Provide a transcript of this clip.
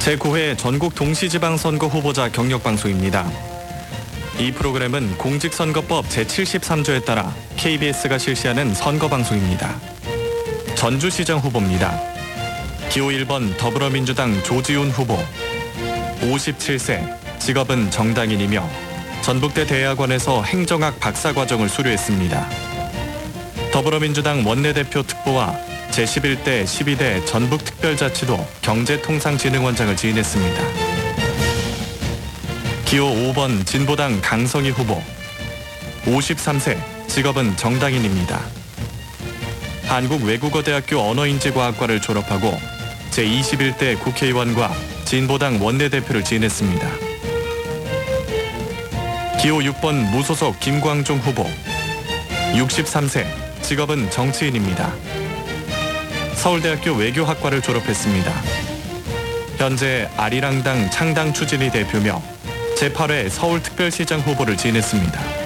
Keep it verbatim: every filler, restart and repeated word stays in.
제구 회 전국 동시지방선거 후보자 경력방송입니다. 이 프로그램은 공직선거법 제칠십삼 조에 따라 케이비에스가 실시하는 선거방송입니다. 전주시장 후보입니다. 기호 일 번 더불어민주당 조지훈 후보. 오십칠 세, 직업은 정당인이며 전북대 대학원에서 행정학 박사과정을 수료했습니다. 더불어민주당 원내대표 특보와 제십일 대 십이 대 전북특별자치도 경제통상진흥원장을 지인했습니다. 기호 오 번 진보당 강성희 후보. 오십삼 세, 직업은 정당인입니다. 한국외국어대학교 언어인지과학과를 졸업하고 제이십일 대 국회의원과 진보당 원내대표를 지냈습니다. 기호 육 번 무소속 김광종 후보. 육십삼 세, 직업은 정치인입니다. 서울대학교 외교학과를 졸업했습니다. 현재 아리랑당 창당 추진위 대표며 제팔 회 서울특별시장 후보를 지냈습니다.